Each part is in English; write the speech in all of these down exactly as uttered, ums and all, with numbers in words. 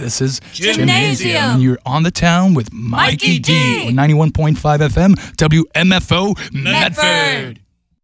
This is Gymnasium. Gymnasium. And you're on the town with Mikey, Mikey D. D. on ninety-one point five F M, W M F O, Medford. Medford.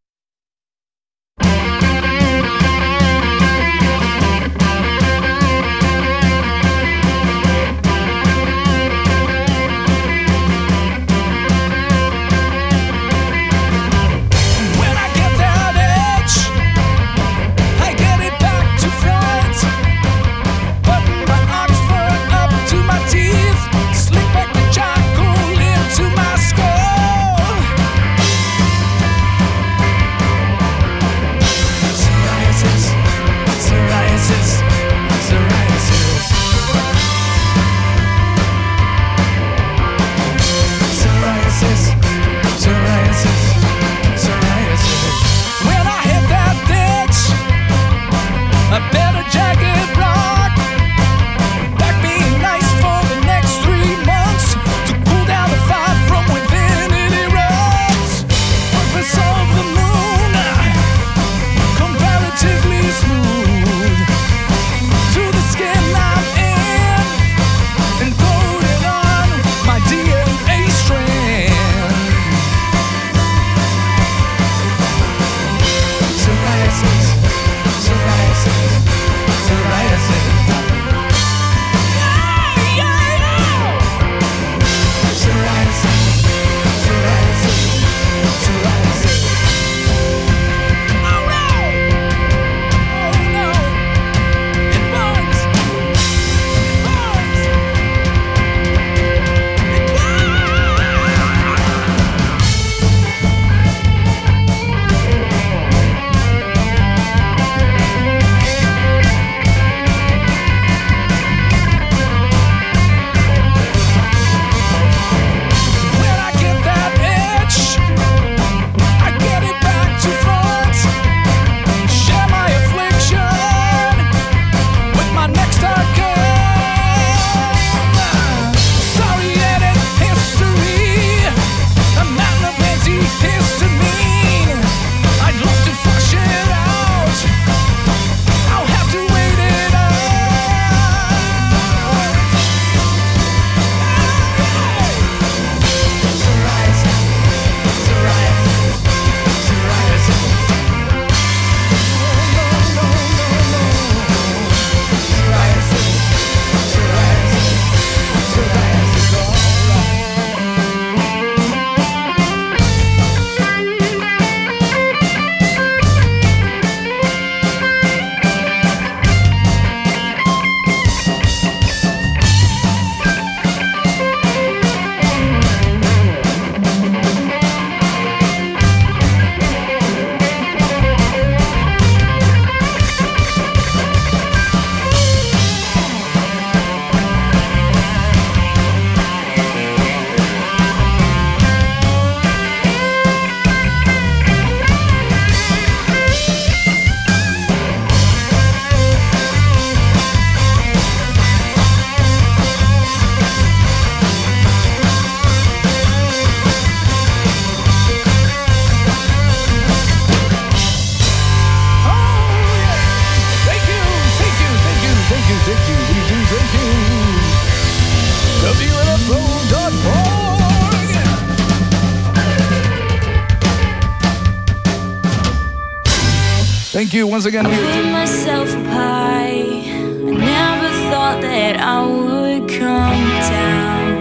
Thank you once again. I put myself up high. I never thought that I would come down,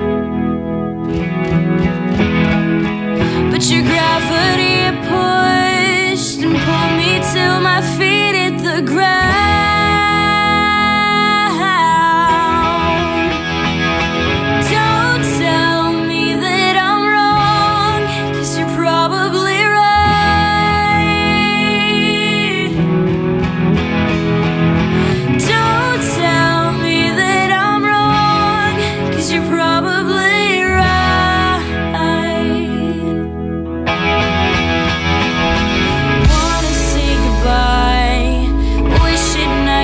but your gravity pushed and pulled me till my feet hit the ground. Don't tell me that I'm wrong, 'cause you're probably right. Don't tell me that I'm wrong, 'cause you're probably right. Wanna say goodbye, wish it never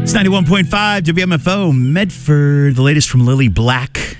It's ninety-one point five W M F O Medford, the latest from Lily Black.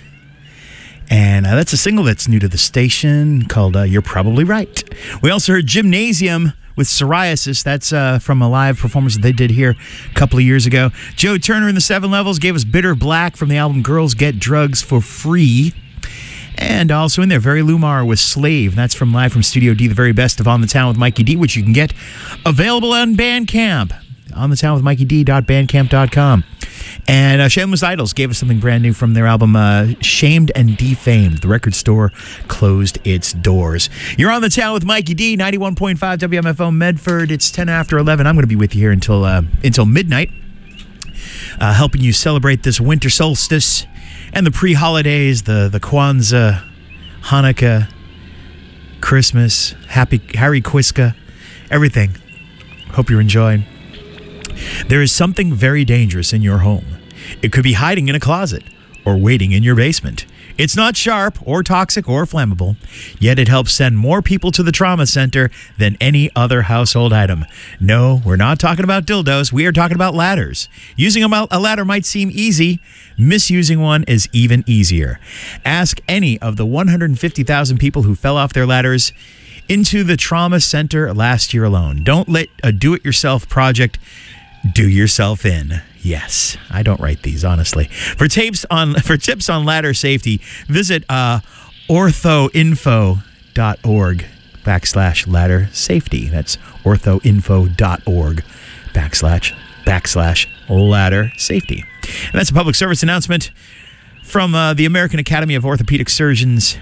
And uh, that's a single that's new to the station called uh, You're Probably Right. We also heard Gymnasium with Psoriasis. That's uh, from a live performance that they did here a couple of years ago. Joe Turner and the Seven Levels gave us Bitter Black from the album Girls Get Drugs for Free. And also in there, Very Lumar with Slave. That's from Live from Studio D, the very best of On the Town with Mikey D, which you can get available on Bandcamp. On the Town with Mikey D dot bandcamp dot com. And uh, Shameless Idols gave us something brand new from their album uh, Shamed and Defamed. The record store closed its doors. You're On the Town with Mikey D, ninety-one point five W M F O Medford. It's ten after eleven. I'm going to be with you here until uh, until midnight, uh, helping you celebrate this winter solstice and the pre-holidays, the, the Kwanzaa, Hanukkah, Christmas, Happy Harry Kwiska, everything. Hope you're enjoying. There is something very dangerous in your home. It could be hiding in a closet or waiting in your basement. It's not sharp or toxic or flammable, yet it helps send more people to the trauma center than any other household item. No, we're not talking about dildos. We are talking about ladders. Using a ladder might seem easy. Misusing one is even easier. Ask any of the one hundred fifty thousand people who fell off their ladders into the trauma center last year alone. Don't let a do-it-yourself project do yourself in. Yes, I don't write these, honestly. For tapes on for tips on ladder safety, visit uh, orthoinfo dot org backslash ladder safety. That's orthoinfo dot org backslash backslash ladder safety. And that's a public service announcement from uh, the American Academy of Orthopedic Surgeons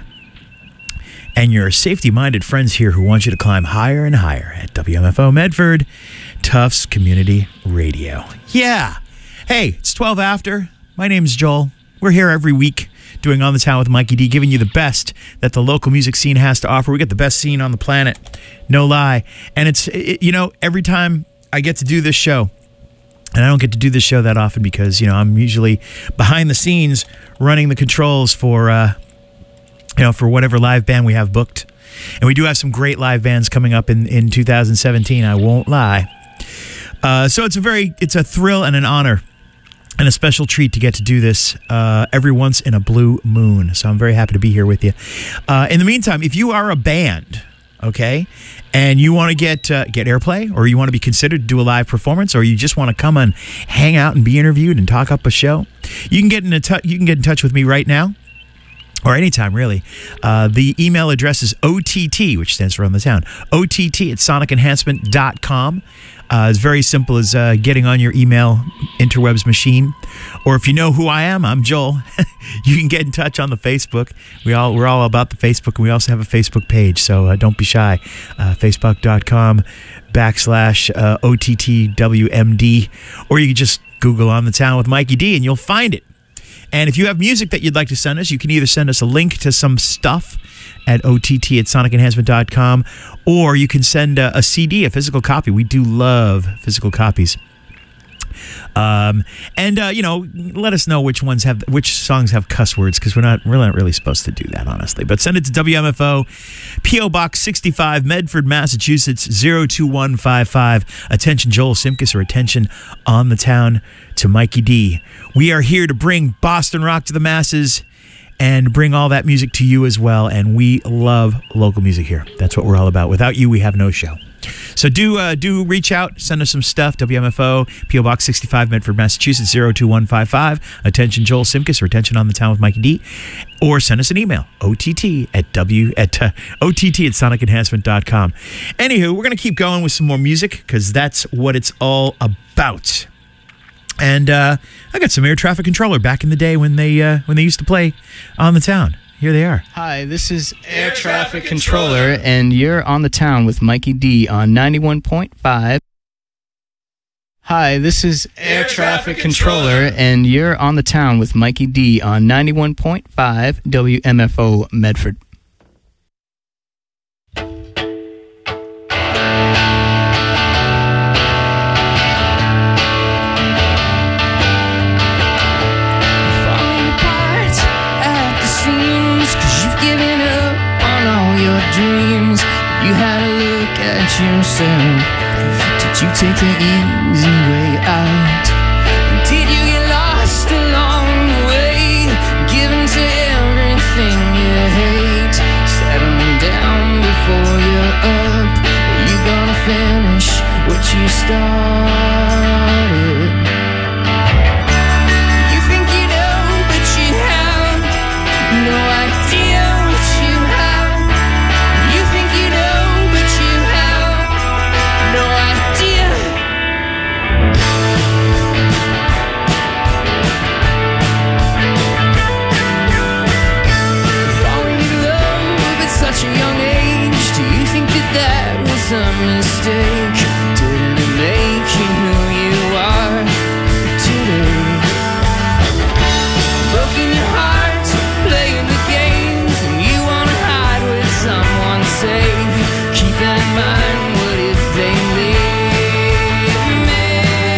and your safety-minded friends here who want you to climb higher and higher at W M F O Medford, Tufts Community Radio. Yeah. Hey, it's twelve after. My name's Joel. We're here every week doing On the Town with Mikey D, giving you the best that the local music scene has to offer. We got the best scene on the planet. No lie. And it's, it, you know, every time I get to do this show, and I don't get to do this show that often because, you know, I'm usually behind the scenes running the controls for, uh, you know, for whatever live band we have booked. And we do have some great live bands coming up in, in two thousand seventeen, I won't lie. Uh, so it's a very, it's a thrill and an honor and a special treat to get to do this uh, every once in a blue moon. So I'm very happy to be here with you. Uh, in the meantime, if you are a band, okay, and you want to get uh, get airplay, or you want to be considered to do a live performance, or you just want to come and hang out and be interviewed and talk up a show, you can get in a tu- you can get in touch with me right now. Or anytime, really. Uh, the email address is O T T, which stands for On the Town. O T T at sonic enhancement dot com. Uh, it's very simple as uh, getting on your email interwebs machine. Or if you know who I am, I'm Joel. You can get in touch on the Facebook. We all, we're all about the Facebook, and we also have a Facebook page, so uh, don't be shy. Uh, Facebook.com backslash uh, O T T W M D. Or you can just Google On the Town with Mikey D, and you'll find it. And if you have music that you'd like to send us, you can either send us a link to some stuff at O T T at sonic enhancement dot com, or you can send a, a C D, a physical copy. We do love physical copies. Um, and, uh, you know, let us know which ones have, which songs have cuss words, because we're not, we're not really supposed to do that, honestly. But send it to W M F O, P O Box sixty-five, Medford, Massachusetts, zero two one five five. Attention Joel Simkus, or attention On the Town to Mikey D. We are here to bring Boston rock to the masses and bring all that music to you as well. And we love local music here. That's what we're all about. Without you, we have no show. So do uh, do reach out, send us some stuff. W M F O, P O Box sixty-five, Medford, Massachusetts, zero two one five five. Attention Joel Simkus, or attention On the Town with Mikey D. Or send us an email, O T T at W at uh, O T T at sonic enhancement dot com. Anywho, we're going to keep going with some more music, because that's what it's all about. And uh, I got some Air Traffic Controller back in the day when they uh, when they used to play On the Town. Here they are. Hi, this is Air Traffic Controller, and you're On the Town with Mikey D on ninety-one point five. Hi, this is Air Traffic Controller, and you're On the Town with Mikey D on ninety-one point five W M F O Medford. Dreams, you had to look at yourself. Did you take the easy way out? Did you get lost along the way, given to everything you hate? Settling down before you're up. Are you gonna finish what you started? You think you know, but you have no idea what you have. You think you know, but you have no idea. Falling in love at such a young age, do you think that that was a mistake? Didn't it make you who you are today? Broken your heart, playing the games, and you wanna hide with someone safe. Keep that in mind, what if they leave me?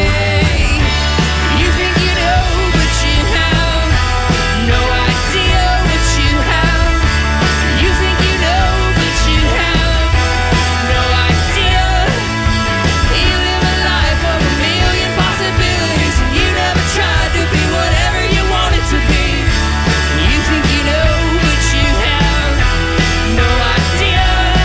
You think you know, but you have no idea what you have. You think you know, but you have no idea. You live a life of a million possibilities, and you never tried to be whatever you wanted to be. You think you know, but you have no idea.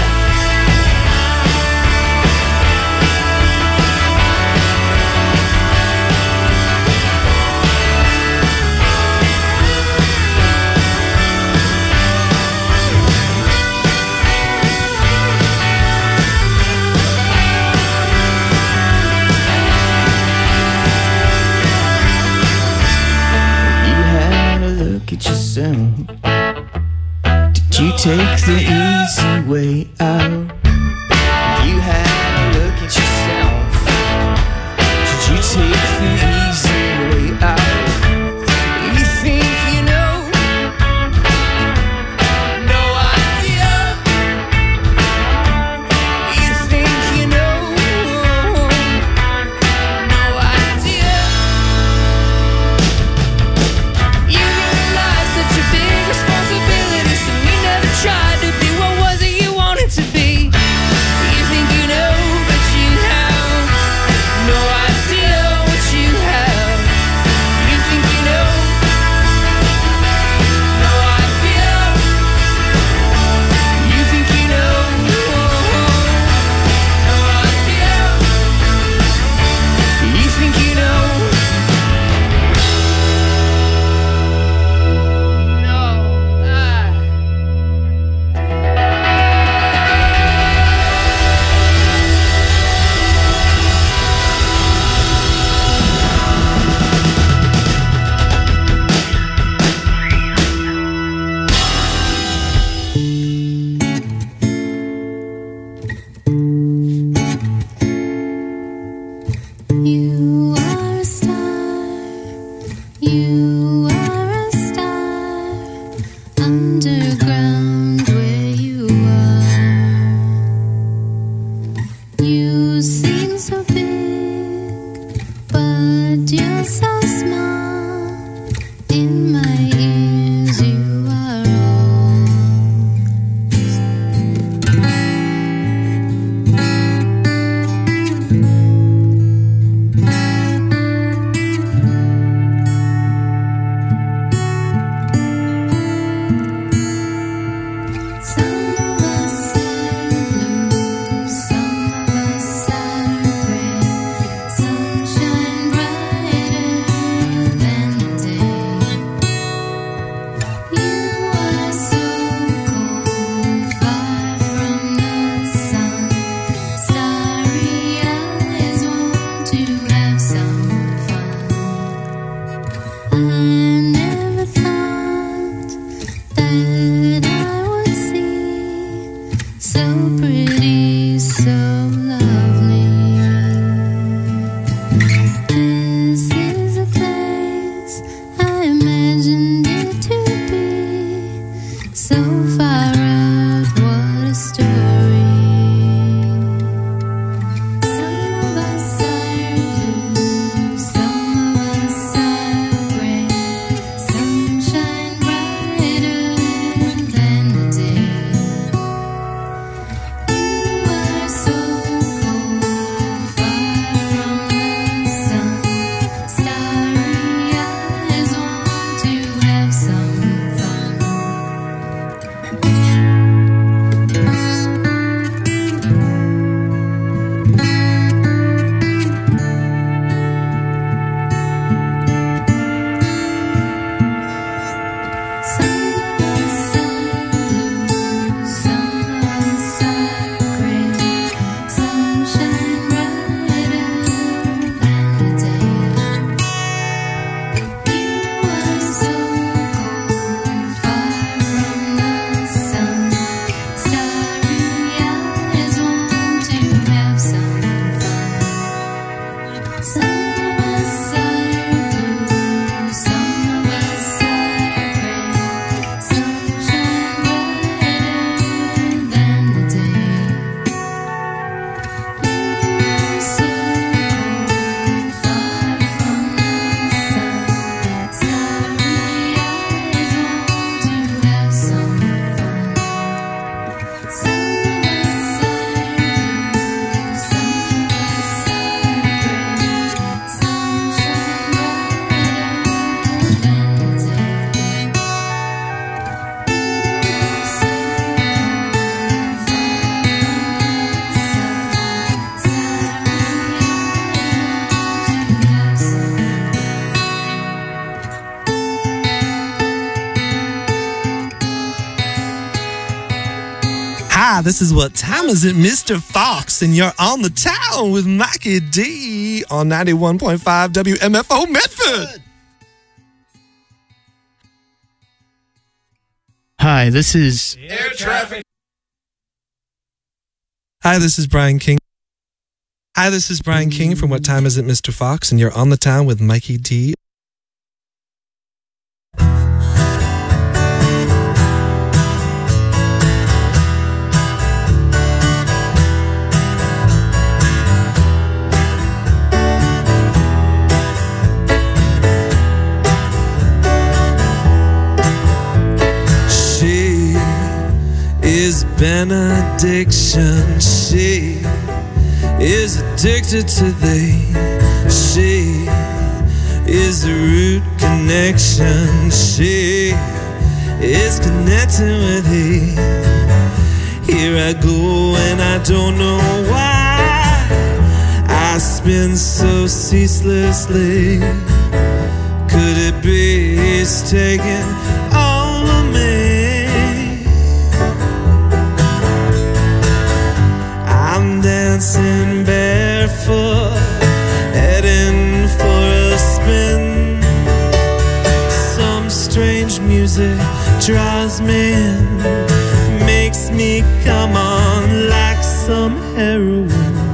You had a look at yourself. Did you take the easy way out? You had a look at yourself. Did you take the easy way out? You think you know? No idea. You think you know? No idea. You realize such a big responsibility, so you never tried to be what was it you wanted to be. You think you know, Hi, this is What Time Is It, Mister Fox, and you're on the town with Mikey D on ninety-one point five W M F O Medford. Hi, this is Air traffic. Hi, this is Brian King. Hi, this is Brian King from What Time Is It, Mister Fox, and you're on the town with Mikey D. She is benediction. She is addicted to thee. She is the root connection. She is connecting with thee. Here I go and I don't know why I spin so ceaselessly. Could it be he's taking all of me? I'm dancing barefoot, heading for a spin. Some strange music draws me in, makes me come on like some heroin.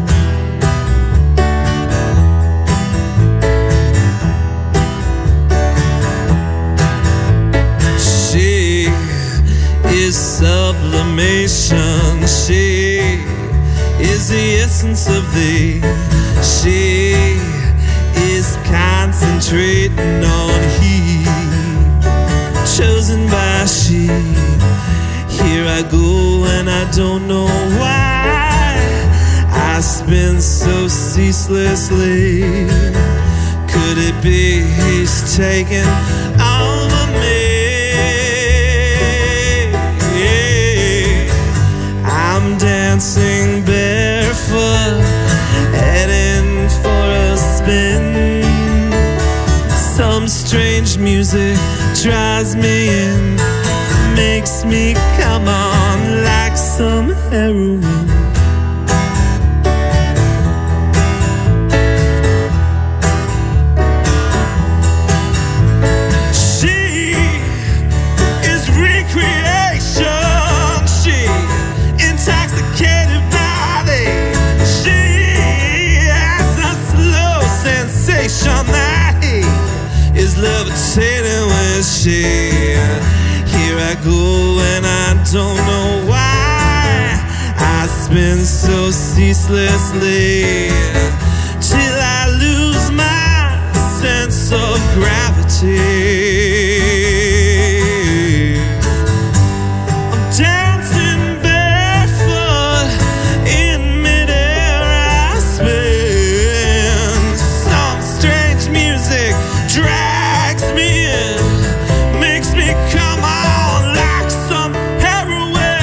She is sublimation. She is the essence of thee. She is concentrating on he, chosen by she. Here I go and I don't know why I spin so ceaselessly. Could it be he's taking all of me? I'm dancing barefoot, heading for a spin. Some strange music draws me in, makes me come on like some heroin. She is recreation. She intoxicated body. She has a slow sensation that he is levitating with she. Here I go and I don't know why I spin so ceaselessly till I lose my sense of gravity. I'm dancing barefoot in midair. I spin. Some strange music drags me in, makes me come on like some heroin.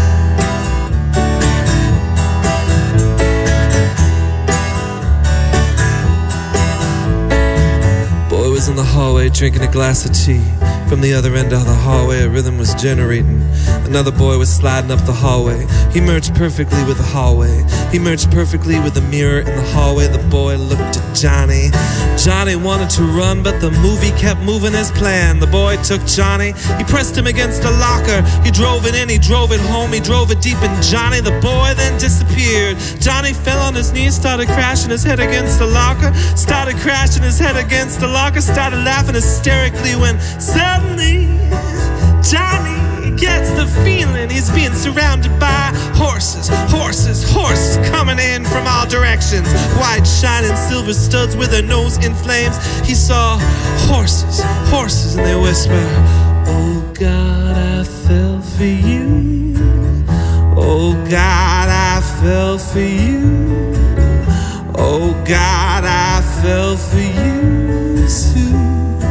Boy was in the hallway drinking a glass of tea. From the other end of the hallway, a rhythm was generating. Another boy was sliding up the hallway. He merged perfectly with the hallway. He merged perfectly with the mirror in the hallway. The boy looked at Johnny. Johnny wanted to run, but the movie kept moving as planned. The boy took Johnny. He pressed him against a locker. He drove it in, he drove it home. He drove it deep in Johnny. The boy then disappeared. Johnny fell on his knees, started crashing his head against the locker. Started crashing his head against the locker. Started laughing hysterically when suddenly Johnny gets the feeling he's being surrounded by horses, horses, horses coming in from all directions. White shining silver studs with their nose in flames. He saw horses, horses, and they whisper, oh God, I fell for you. Oh God, I fell for you. Oh God, I fell for you too.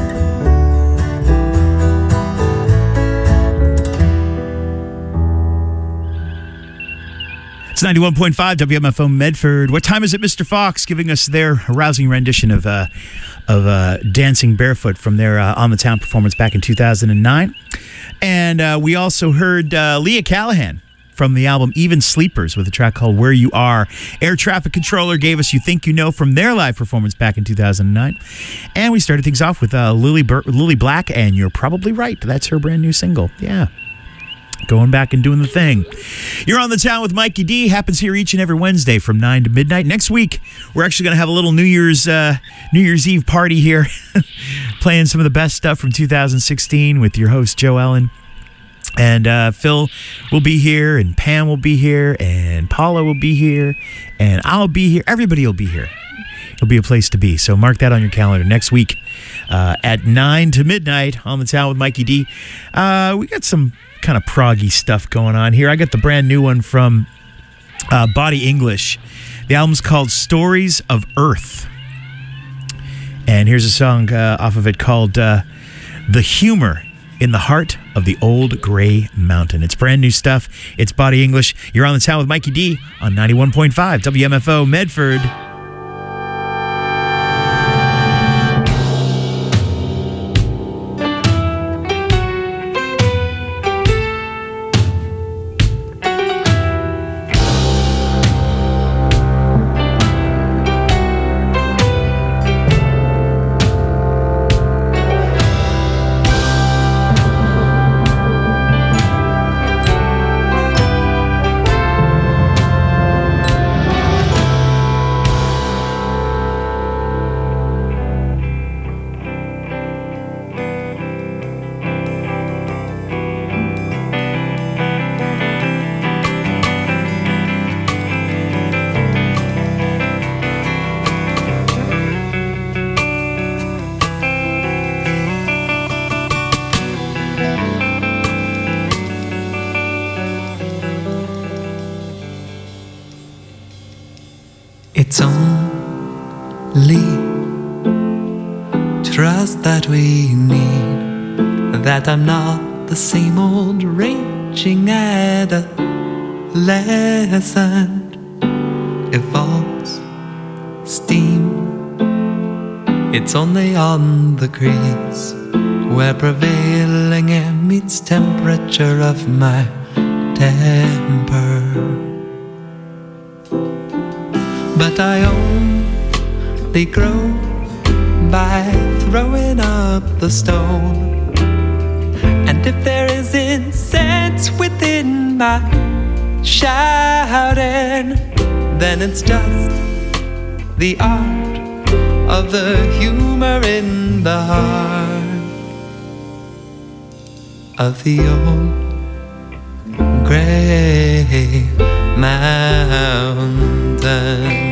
It's ninety-one point five W M F O Medford. What time is it, Mister Fox? Giving us their rousing rendition of uh, of uh, Dancing Barefoot from their uh, On the Town performance back in two thousand nine. And uh, we also heard uh, Leah Callahan from the album Even Sleepers with a track called Where You Are. Air Traffic Controller gave us You Think You Know from their live performance back in two thousand nine. And we started things off with uh, Lily, Bur- Lily Black and You're Probably Right. That's her brand new single. Yeah. Going back and doing the thing. You're on the Town with Mikey D. Happens here each and every Wednesday from nine to midnight. Next week, we're actually going to have a little New Year's uh, New Year's Eve party here, playing some of the best stuff from two thousand sixteen with your host, Joe Ellen. And uh, Phil will be here, and Pam will be here, and Paula will be here, and I'll be here. Everybody will be here. It'll be a place to be. So mark that on your calendar. Next week uh, at nine to midnight on the Town with Mikey D. Uh, we got some kind of proggy stuff going on here. I got the brand new one from uh, Body English. The album's called Stories of Earth. And here's a song uh, off of it called uh, The Humor in the Heart of the Old Gray Mountain. It's brand new stuff. It's Body English. You're on the Town with Mikey D on ninety-one point five W M F O Medford. It's only trust that we need, that I'm not the same old raging adolescent. Evolves steam, it's only on the crease where prevailing air meets temperature of my temper. But I only grow by throwing up the stone. And if there isn't sense within my shouting, then it's just the art of the humor in the heart of the old gray mountain.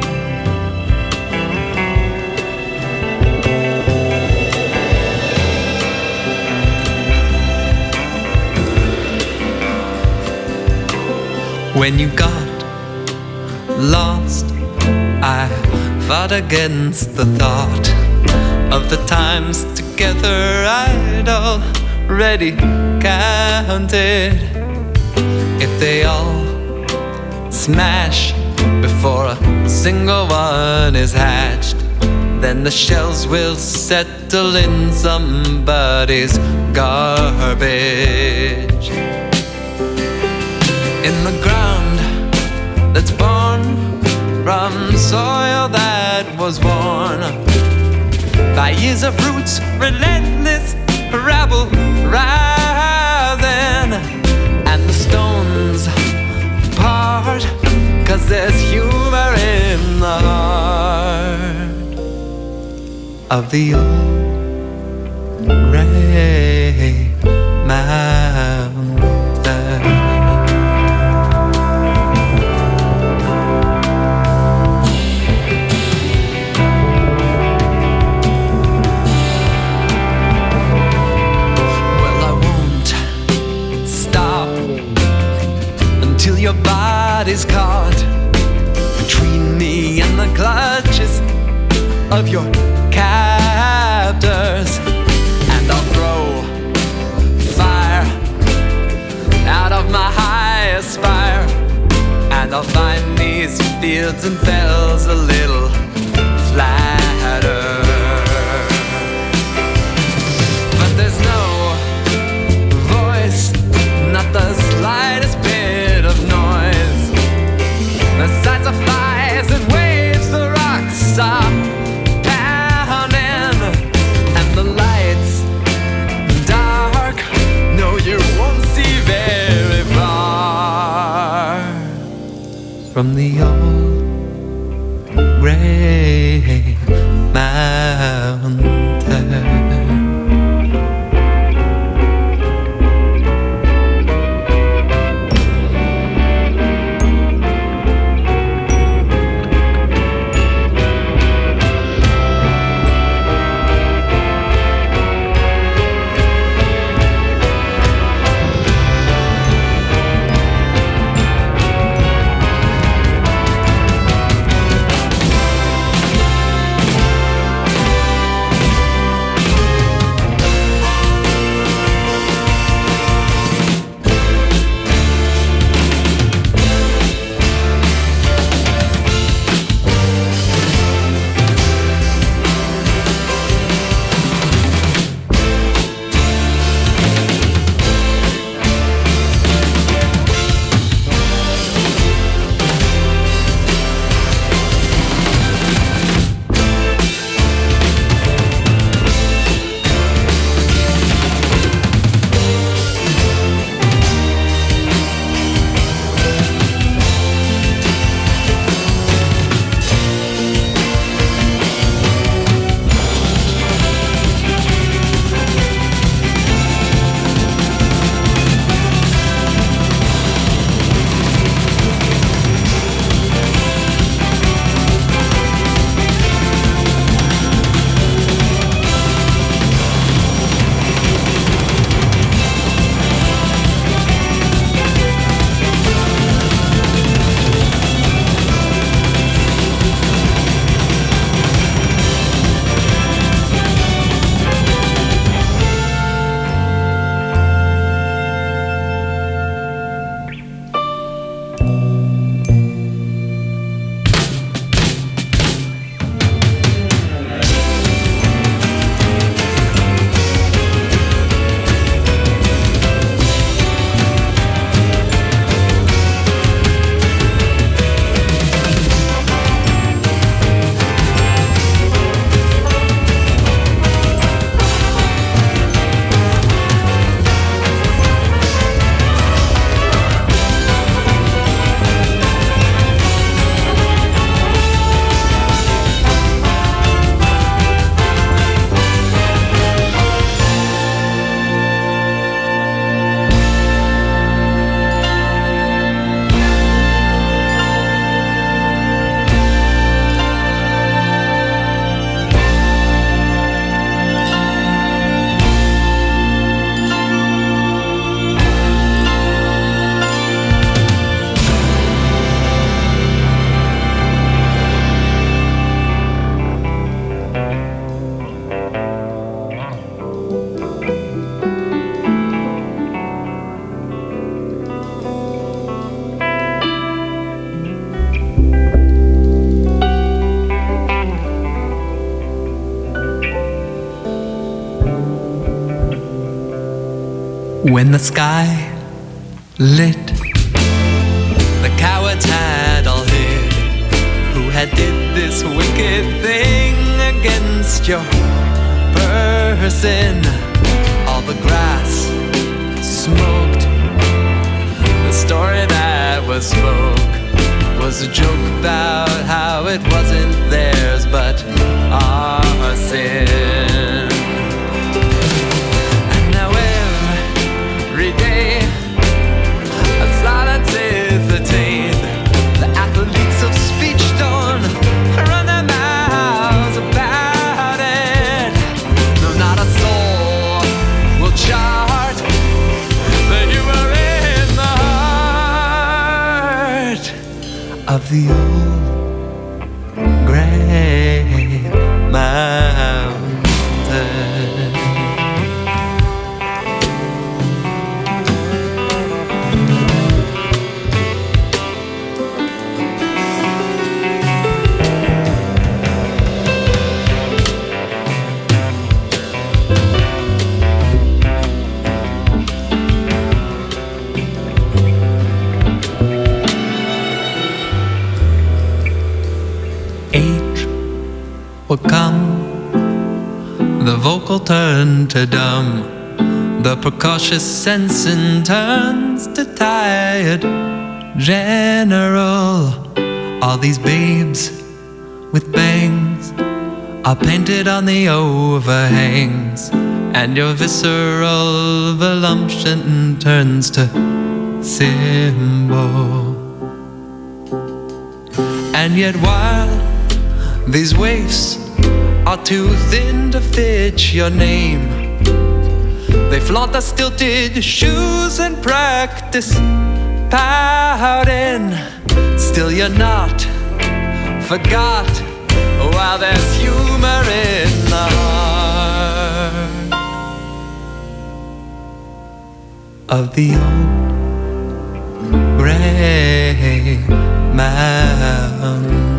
When you got lost, I fought against the thought of the times together I'd already counted. If they all smash before a single one is hatched, then the shells will settle in somebody's garbage. In the ground that's born from soil that was worn by years of roots, relentless rabble rising, and the stones part, 'cause there's humor in the heart of the old gray mountain. Your body's caught between me and the clutches of your captors, and I'll throw fire out of my highest spire, and I'll find these fields and fells a little flatter. But there's no voice, not the slightest bit When the sky lit, the cowards had all hid. Who had did this wicked thing against your person? All the grass smoked. The story that was spoke was a joke about how it wasn't theirs but our sin. And now every day a silence is attained. The athletes of speech don't run their mouths about it. No, not a soul will chart the humor in the heart of the old great mountain. Age will come, the vocal turn to dumb, the precautious sensing turns to tired general. All these babes with bangs are painted on the overhangs, and your visceral voluption turns to symbol. And yet while these waifs are too thin to fit your name, they flaunt the stilted shoes and practice pouting. Still you're not forgot, while there's humor in the heart of the old gray mountain.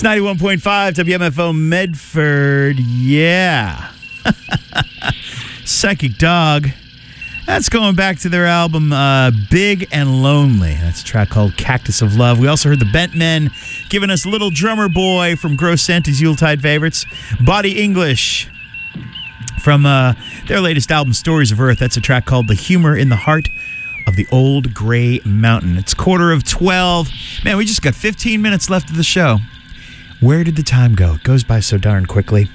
ninety-one point five W M F O Medford. Yeah. Psychic Dog. That's going back to their album uh, Big and Lonely. That's a track called Cactus of Love. We also heard the Bent Men giving us Little Drummer Boy from Gross Santa's Yuletide Favorites. Body English from uh, their latest album Stories of Earth. That's a track called The Humor in the Heart of the Old Gray Mountain. It's quarter of twelve. Man, we just got fifteen minutes left of the show. Where did the time go? It goes by so darn quickly.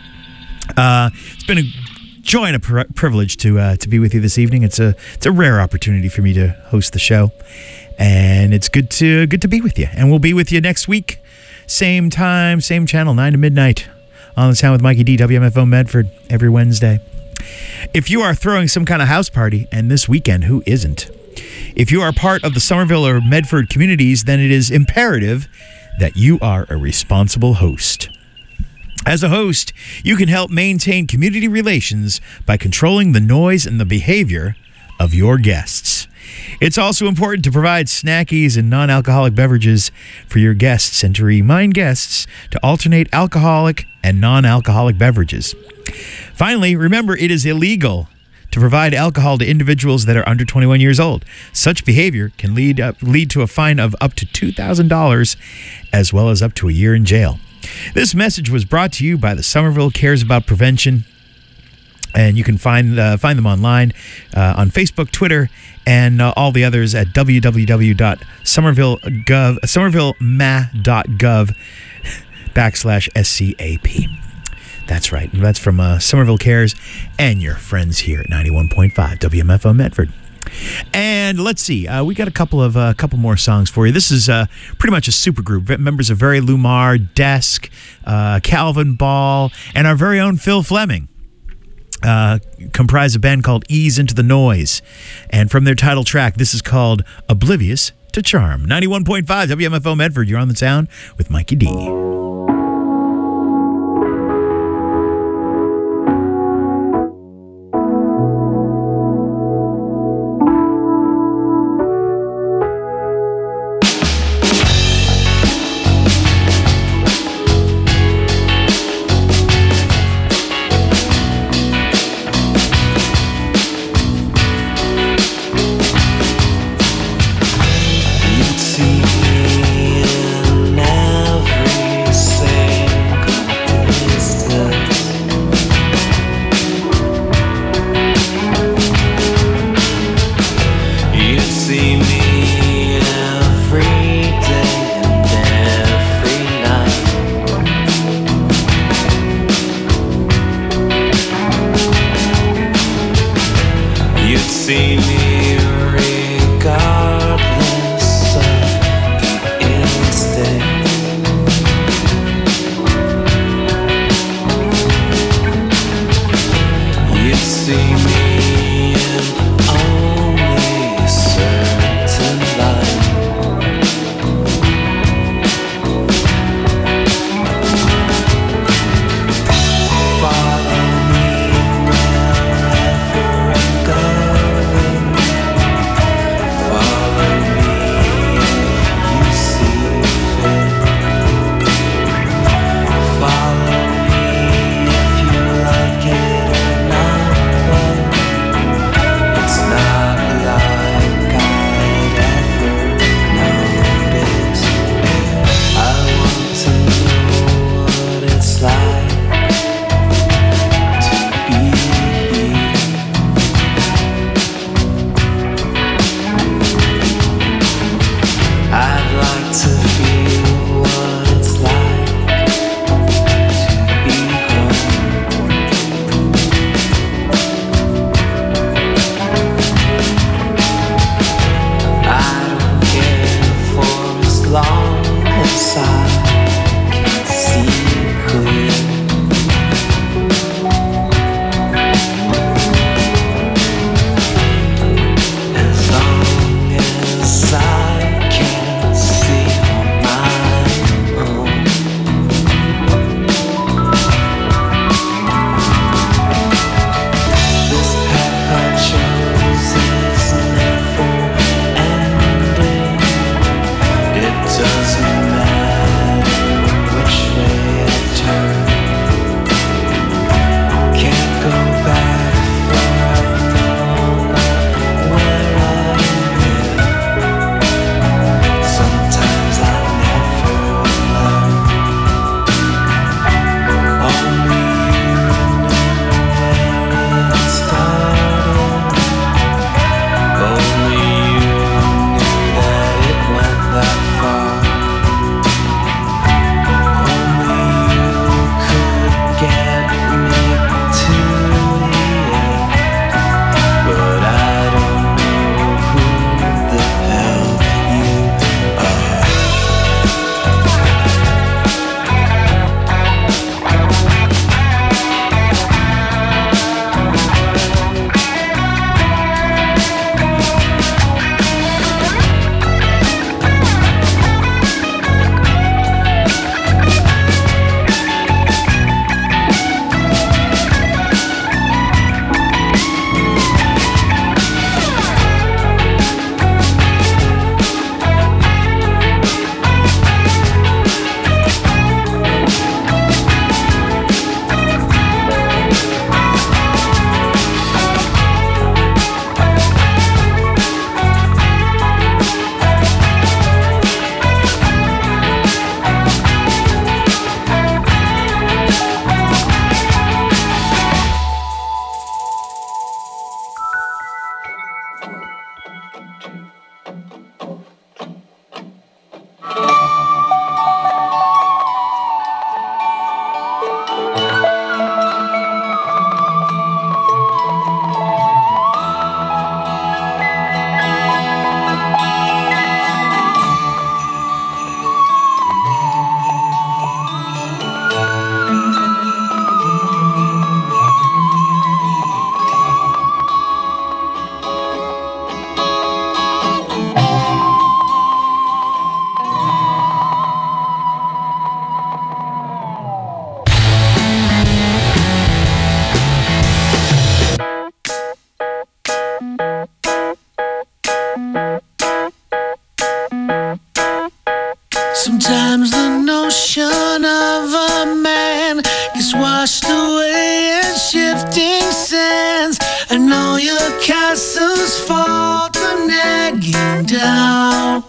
Uh, it's been a joy and a pri- privilege to uh, to be with you this evening. It's a it's a rare opportunity for me to host the show, and it's good to good to be with you. And we'll be with you next week, same time, same channel, nine to midnight, on the Town with Mikey D, W M F O Medford, every Wednesday. If you are throwing some kind of house party, and this weekend, who isn't? If you are part of the Somerville or Medford communities, then it is imperative that you are a responsible host. As a host, you can help maintain community relations by controlling the noise and the behavior of your guests. It's also important to provide snackies and non-alcoholic beverages for your guests and to remind guests to alternate alcoholic and non-alcoholic beverages. Finally, remember it is illegal to provide alcohol to individuals that are under twenty-one years old. Such behavior can lead up, lead to a fine of up to two thousand dollars as well as up to a year in jail. This message was brought to you by the Somerville Cares About Prevention, and you can find uh, find them online uh, on Facebook, Twitter, and uh, all the others at w w w dot somerville gov somerville m a dot gov backslash S C A P. That's right. That's from uh, Somerville Cares and your friends here at ninety-one point five W M F O Medford. And let's see, uh, we got a couple of uh, couple more songs for you. This is uh, pretty much a supergroup. Members of Very Lumar, Desk, uh, Calvin Ball, and our very own Phil Fleming uh, comprise a band called Ease Into the Noise. And from their title track, this is called Oblivious to Charm. ninety-one point five W M F O Medford, you're on the Town with Mikey D. You'd see me in every Sometimes the notion of a man gets washed away in shifting sands, and all your castles fall nagging down.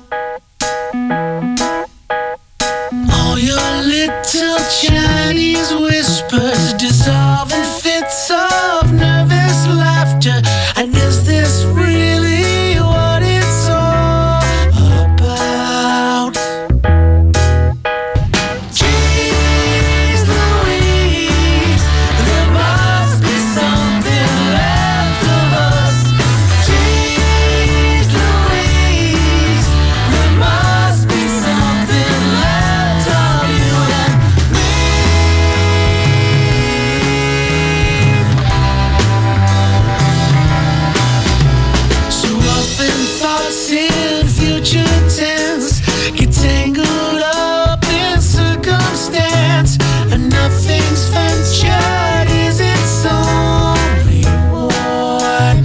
All your little Chinese whispers dissolve in fits of nervous laughter. And is this really what it's all about? Jeez Louise, there must be something left of us. Jeez Louise, there must be something left of you and me. So often thoughts in future tense get tangled up in circumstance, and nothing's ventured is its only reward.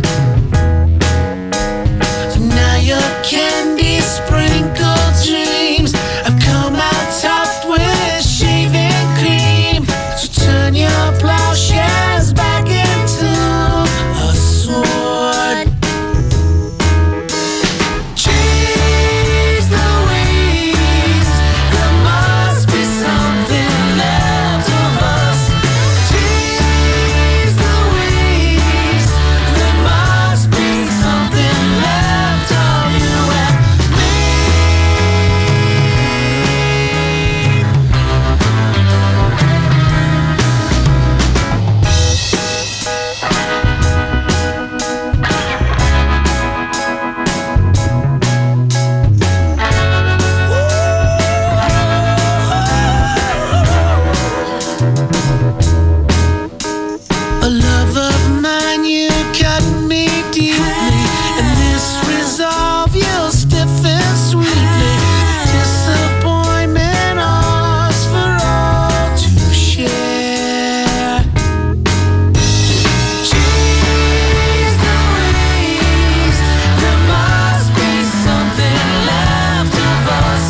So now your candy sprinkled dreams have come out topped with shaving cream. So turn your plowshares back into a sword. Jeez Louise, there must be something left of us. Jeez Louise, there must be something left of you and me. A love of mine, you cut me deeply, and this resolve you'll stiffen sweetly. Disappointment, ours for all to share. Jeez Louise, there must be something left of us.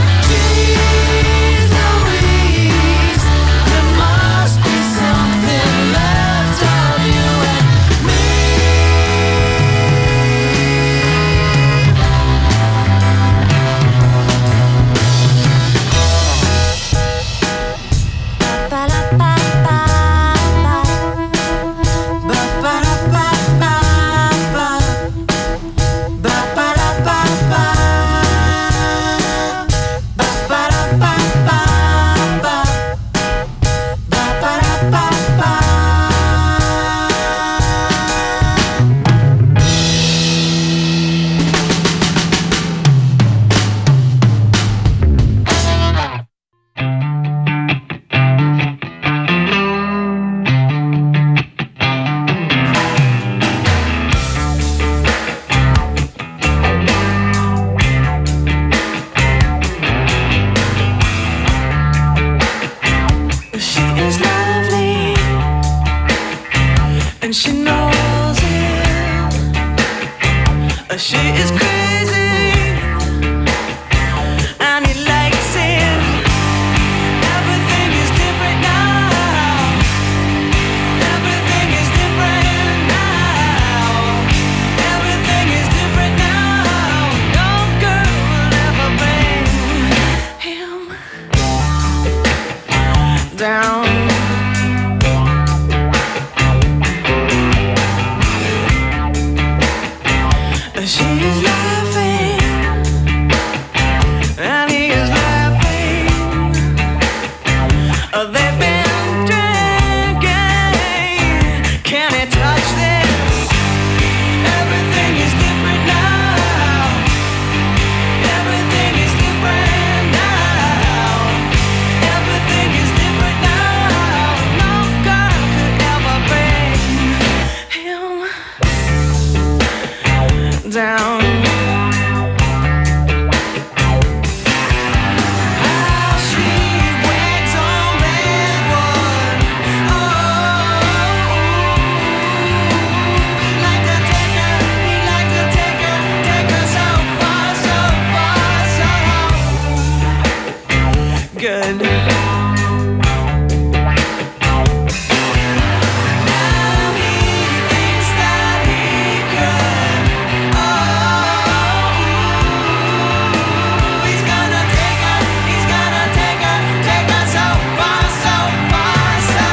Jeez Louise, there must be something left of you and me. She is lovely, and she knows it. She is crazy, and he likes it. Everything is different now. Everything is different now. Everything is different now. No girl will ever bring him down. She's laughing, and he is laughing. Uh, They've been drinking. Can he touch this? Everything is different now. Everything is different now. Everything is different now. No girl could ever bring him down. How she wags on Redwood. Oh, he'd like to take her, he'd like to take her, take her so far, so far, so good. Now he thinks that he could. Oh, he's gonna take her, he's gonna take her, take her so far, so far, so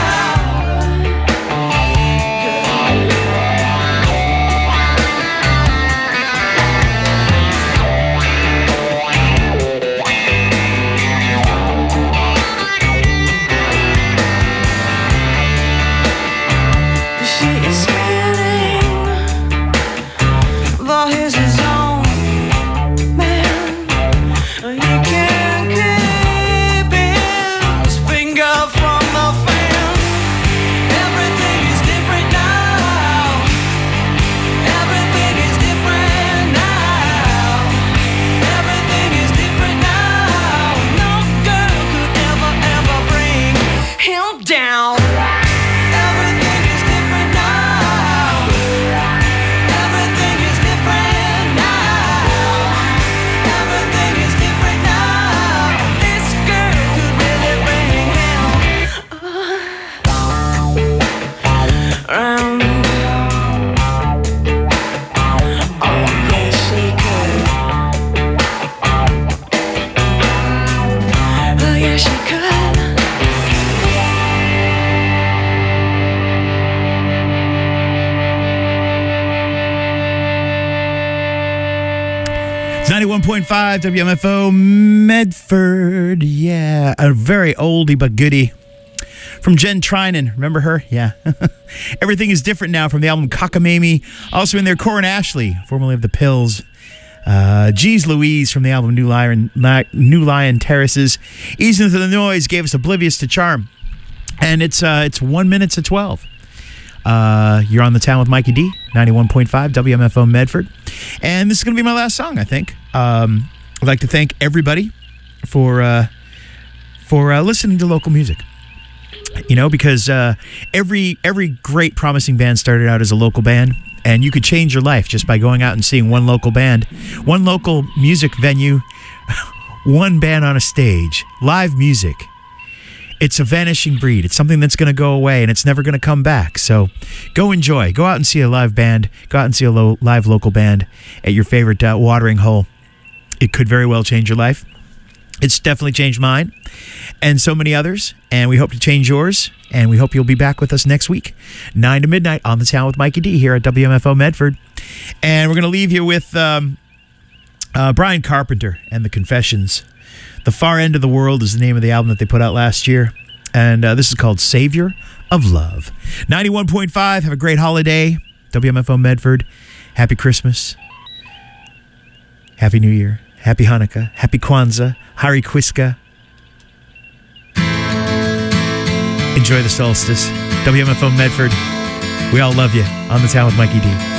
she is spinning, though he's his own man. He can't keep his finger from the fan. Everything is different now. Everything is different now. Everything is different now. No girl could ever, ever bring him down. Everything is different now. Everything is different now. Everything is different now. This girl could really bring him around. Oh, yes, she could. Oh, yes, she could. It's ninety-one point five W M F O Medford. Yeah, a very oldie but goodie. From Jen Trinan. Remember her? Yeah. Everything is different now from the album Cockamamie. Also in there, Corin Ashley, formerly of The Pills. Uh, Geez Louise from the album New Lion, Li- New Lion Terraces. Ease Into the Noise gave us Oblivious to Charm. And it's uh, it's one minute to twelve. Uh, you're on the town with Mikey D, ninety-one point five W M F O Medford. And this is going to be my last song, I think. Um, I'd like to thank everybody for uh, for uh, listening to local music. You know, because uh, every every great promising band started out as a local band, and you could change your life just by going out and seeing one local band, one local music venue, one band on a stage, live music. It's a vanishing breed. It's something that's going to go away, and it's never going to come back. So go enjoy. Go out and see a live band. Go out and see a lo- live local band at your favorite uh, watering hole. It could very well change your life. It's definitely changed mine and so many others, and we hope to change yours, and we hope you'll be back with us next week, nine to midnight on The Town with Mikey D here at W M F O Medford. And we're going to leave you with um, uh, Brian Carpenter and the Confessions. The Far End of the World is the name of the album that they put out last year, and uh, this is called Savior of Love. ninety-one point five, have a great holiday. W M F O Medford, happy Christmas, happy New Year, happy Hanukkah, happy Kwanzaa, Hare Krishna. Enjoy the solstice. W M F O Medford, we all love you on The Town with Mikey D.